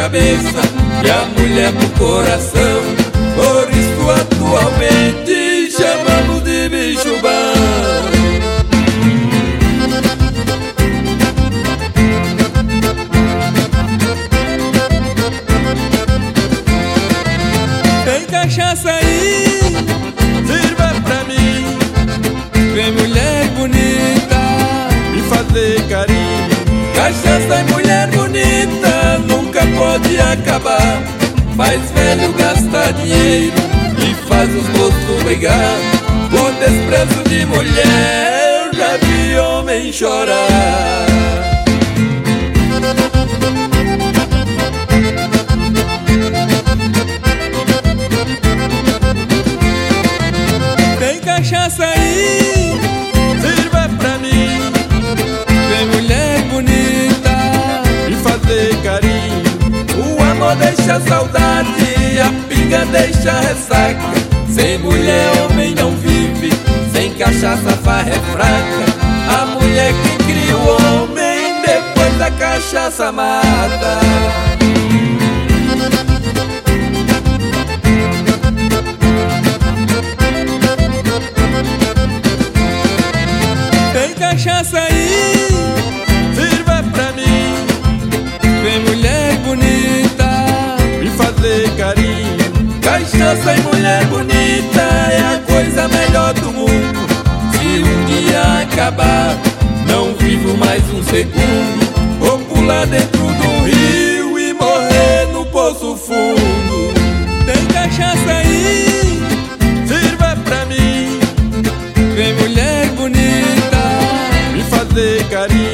cabeça e a mulher pro coração. Por isso atualmente chamamos de bicho bom. Tem cachaça aí, sirva pra mim. Vem mulher bonita, me fazer carinho. Cachaça e mulher bonita nunca pode acabar. Faz velho gastar dinheiro e faz os moços brigar. Por desprezo de mulher já vi homem chorar. Tem cachaça aí, sirva pra mim. Vem mulher bonita, me fazer carinho. O amor deixa saudade, a pinga deixa ressaca. Sem mulher homem não vive, sem cachaça farra é fraca. A mulher que cria o homem, depois da cachaça mata. Tem cachaça aí, sirva pra mim. Vem mulher bonita, me fazer carinho. Cachaça e mulher bonita é a coisa melhor do mundo. Se um dia acabar, não vivo mais um segundo. Vou pular dentro do rio e morrer no poço fundo. Tem cachaça aí, sirva pra mim. Vem mulher bonita, me fazer carinho.